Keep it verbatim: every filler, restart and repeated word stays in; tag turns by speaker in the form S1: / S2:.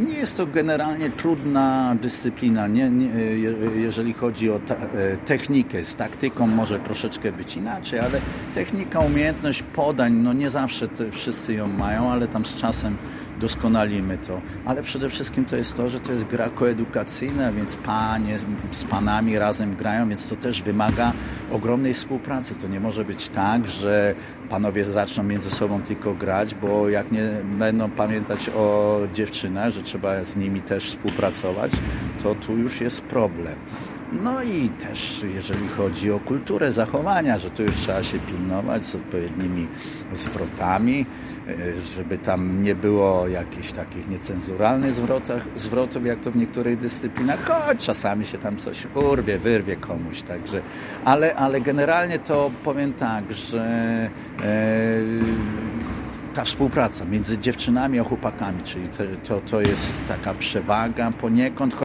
S1: Nie jest to generalnie trudna dyscyplina, nie, nie, jeżeli chodzi o ta, technikę. Z taktyką może troszeczkę być inaczej, ale technika, umiejętność podań, no nie zawsze wszyscy ją mają, ale tam z czasem doskonalimy to. Ale przede wszystkim to jest to, że to jest gra koedukacyjna, więc panie z panami razem grają, więc to też wymaga ogromnej współpracy. To nie może być tak, że panowie zaczną między sobą tylko grać, bo jak nie będą pamiętać o dziewczynach, że trzeba z nimi też współpracować, to tu już jest problem. No i też jeżeli chodzi o kulturę zachowania, że tu już trzeba się pilnować z odpowiednimi zwrotami, żeby tam nie było jakichś takich niecenzuralnych zwrotach, zwrotów, jak to w niektórych dyscyplinach, choć czasami się tam coś urwie, wyrwie komuś, także, ale, ale generalnie to powiem tak, że e, ta współpraca między dziewczynami a chłopakami, czyli to, to, to jest taka przewaga poniekąd,